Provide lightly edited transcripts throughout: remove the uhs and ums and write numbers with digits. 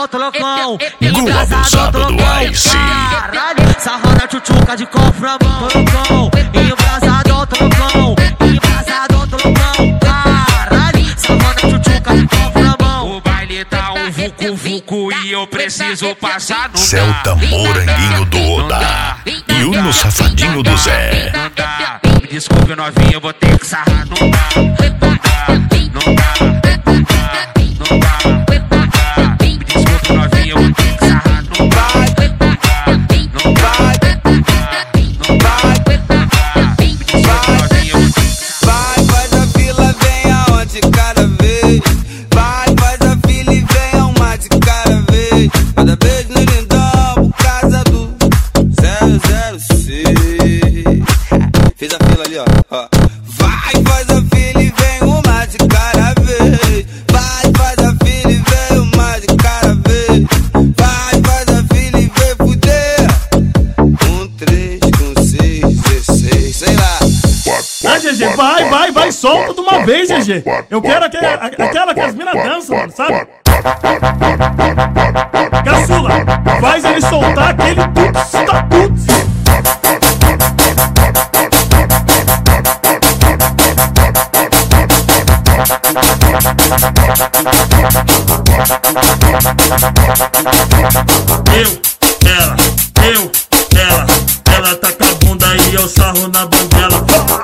outro loucão. Gula abusado do Ice. Caralho, sarrando tchutchuca de conframão. Loucão, embrasado outro loucão. Embrasado outro loucão. Caralho, sarrando tchutchuca de conframão. O baile tá um vucu-vucu e eu preciso passar no Celta Moranguinho do Oda e Uno Safadinho do Zé. Não dá, me desculpe novinho, eu vou ter que sarrar. Não dá, não dá, não dá, não dá, não dá. Me desculpe novinho, eu vou ter que sarrar. Não dá, não dá, não dá, não dá. Me desculpe novinho, eu vou ter que sarrar. Vai, faz a fila, vem aonde cada vez. Vai, faz a fila e vem a uma de cada vez. Cada vez no lindão, por causa do 006. Fiz a fila ali, ó. Vai, faz a fila e vem uma de cada vez. Vai, faz a fila e vem uma de cada vez. Vai, faz a fila e vem fuder. 1, 3, com 6, 16, sei lá. Ah, GG, vai, solta de uma vez, GG. Eu quero aquela que as minas dançam, mano, sabe? Caçula, faz ele soltar aquele tuts. Ela tá com a bunda e eu sarro na bandela.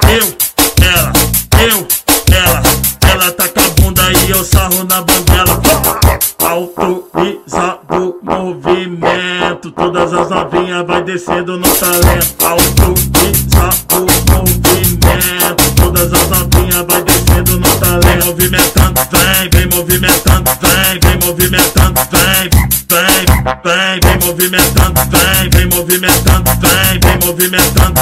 Ela tá com a bunda e eu sarro na bandela. Autorizado movimento, todas as novinhas vai descendo no talento. Autorizado movimento, todas as novinhas vai descendo no talento. Vem movimentando, vem movimentando, vem movimentando, vem movimentando, vem movimentando, vem movimentando,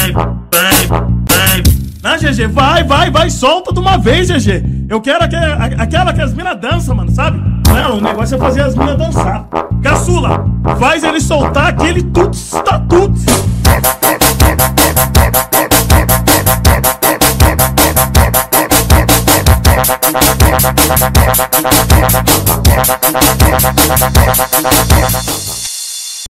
vem. Ah, GG, vai, solta de uma vez, GG. Eu quero aquela que as minas dançam, mano, sabe? Não, o negócio é fazer as minas dançar. Caçula, faz ele soltar aquele tuts.